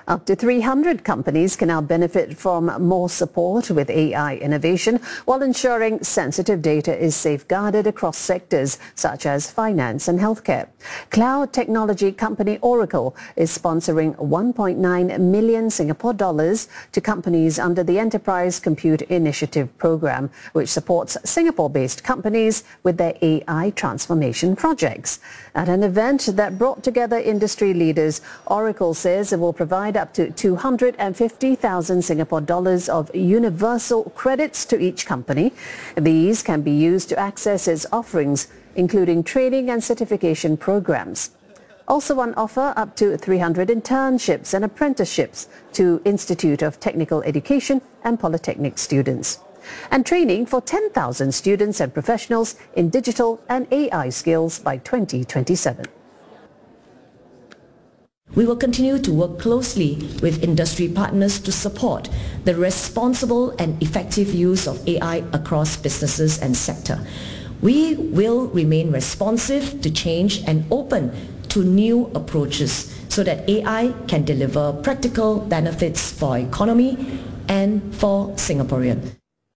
Up to 300 companies can now benefit from more support with AI innovation while ensuring sensitive data is safeguarded across sectors such as finance and healthcare. Cloud technology company Oracle is sponsoring 1.9 million Singapore dollars to companies under the Enterprise Compute Initiative program, which supports Singapore-based companies with their AI transformation projects. At an event that brought together industry leaders, Oracle says it will provide up to 250,000 Singapore dollars of universal credits to each company. These can be used to access its offerings, including training and certification programs. Also on offer, up to 300 internships and apprenticeships to Institute of Technical Education and Polytechnic students. And training for 10,000 students and professionals in digital and AI skills by 2027. We will continue to work closely with industry partners to support the responsible and effective use of AI across businesses and sector. We will remain responsive to change and open to new approaches so that AI can deliver practical benefits for our economy and for Singaporeans.